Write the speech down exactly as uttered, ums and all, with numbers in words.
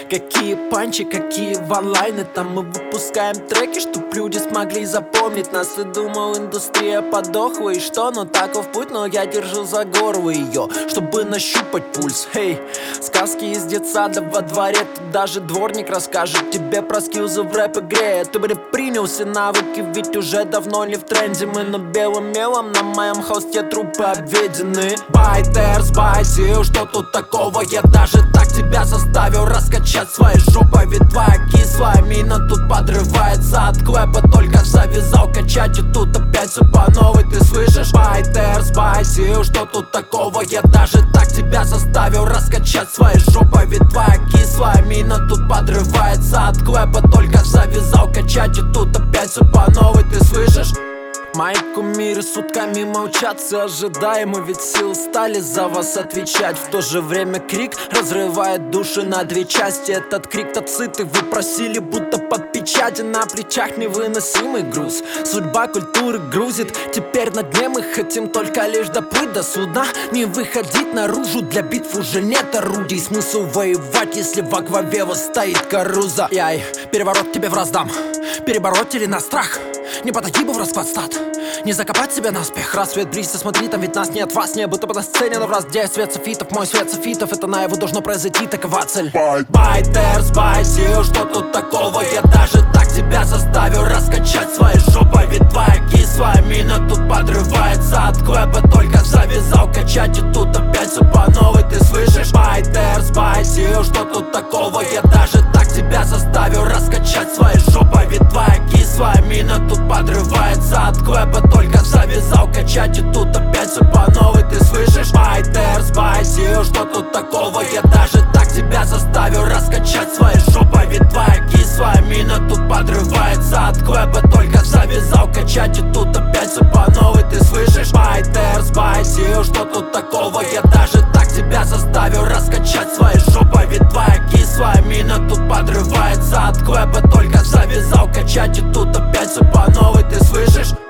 Какие панчи, какие ванлайны. Там мы выпускаем треки, чтоб люди смогли запомнить нас. Ты думал, индустрия подохла и что? Ну таков путь, но я держу за горло ее, чтобы нащупать пульс. Эй, сказки из детсада во дворе. Тут даже дворник расскажет тебе про скиллзы в рэп-игре. Ты бы принял все навыки, ведь уже давно не в тренде. Мы на белым мелом на моем холсте трупы обведены. Байтерс, байтил, что тут такого? Я даже так тебя заставил раскачать своей жопой. Ведь твоя кислая мина тут подрывается от клэпа. Только завязал качать и тут опять все по новой. Ты слышишь? Байтерс, байтил, что тут такого? Я даже так тебя заставил раскачать своей жопой. Ведь твоя кислая мина тут подрывается от клэпа. Только завязал качать и тут опять все по новой. Ты слышишь? Мои кумиры сутками молчат, все ожидаемо, ведь силы стали за вас отвечать. В то же время крик разрывает души на две части. Этот крик тациты вы просили, будто под печати. На плечах невыносимый груз, судьба культуры грузит. Теперь на дне мы хотим только лишь доплыть до судна. Не выходить наружу, для битв уже нет орудий. Смысл воевать, если во главе вас стоит Каруза. Яй, переворот тебе в раздам, перебороть или на страх. Не подойти бы в распад, не закопать себя наспех. Рассвет близится, смотри, там ведь нас нет, вас не будто бы на сцене, но в раз где свет софитов, мой свет софитов. Это на его должно произойти, такова цель. Байтерс, байтил, что тут такого? Я даже так тебя заставил раскачать своей жопой. Ведь твоя кислая мина тут подрывается от клэпа. Только завязал качать и тут опять все по новой. Ты слышишь? Байтерс, байтил, что тут такого? Я даже так тебя заставил раскачать своей жопой. Ведь твоя кислая мина тут подрывается от клэпа. Только завязал качать и тут опять все по новой. Ты слышишь? Байтерс, байтил, что тут такого? Я даже так тебя заставил раскачать своей жопой. Ведь твоя кислая мина тут подрывается от клэпа. Только завязал качать и тут опять все по новой. Ты слышишь? Байтерс, байтил, что тут такого? Я даже так тебя заставил раскачать своей жопой. Ведь твоя кислая мина тут подрывается от клэпа. Только завязал качать и тут опять все по новой. Ты слышишь?